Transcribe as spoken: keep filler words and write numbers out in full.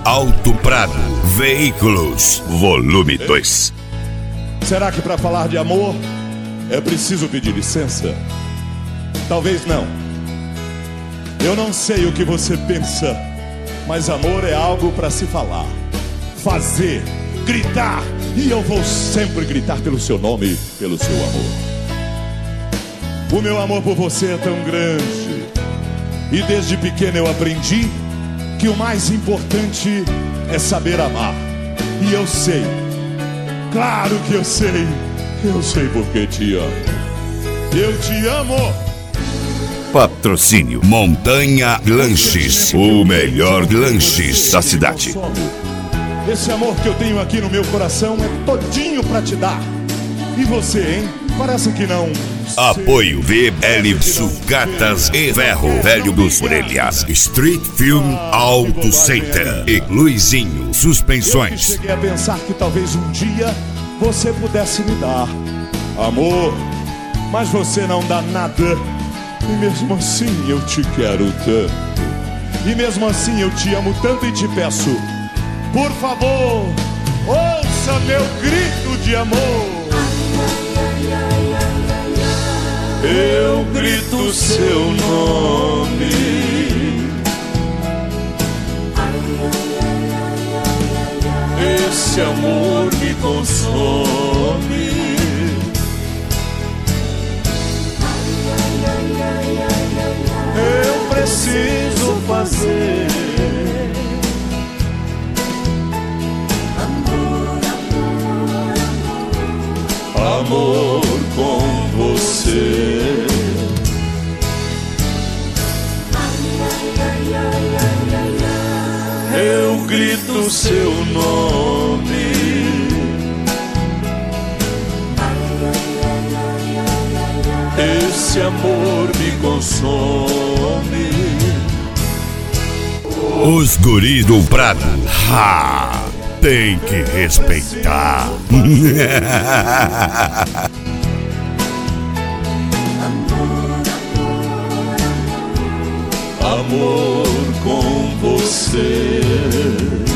Auto Prado Veículos, volume dois. Será que para falar de amor é preciso pedir licença? Talvez não. Eu não sei o que você pensa, mas amor é algo para se falar, fazer, gritar. E eu vou sempre gritar pelo seu nome, pelo seu amor. O meu amor por você é tão grande, e desde pequeno eu aprendi que o mais importante é saber amar. E eu sei, claro que eu sei, eu sei porque te amo. Eu te amo. Patrocínio Montanha Lanches, o melhor lanches da cidade. Esse amor que eu tenho aqui no meu coração é todinho pra te dar. E você, hein? Parece que não. Apoio V L Sucatas e Ferro Velho dos Orelhas, Street Film Auto Center e Luizinho Suspensões. Eu cheguei a pensar que talvez um dia você pudesse me dar amor, mas você não dá nada. E mesmo assim eu te quero tanto. E mesmo assim eu te amo tanto e te peço, por favor, ouça meu grito de amor. Eu grito seu nome. Esse amor me consome. Eu preciso fazer amor, amor, amor com você. Eu grito seu nome. Esse amor me consome. Os guris do Prado, ha, tem que respeitar. Amor com você.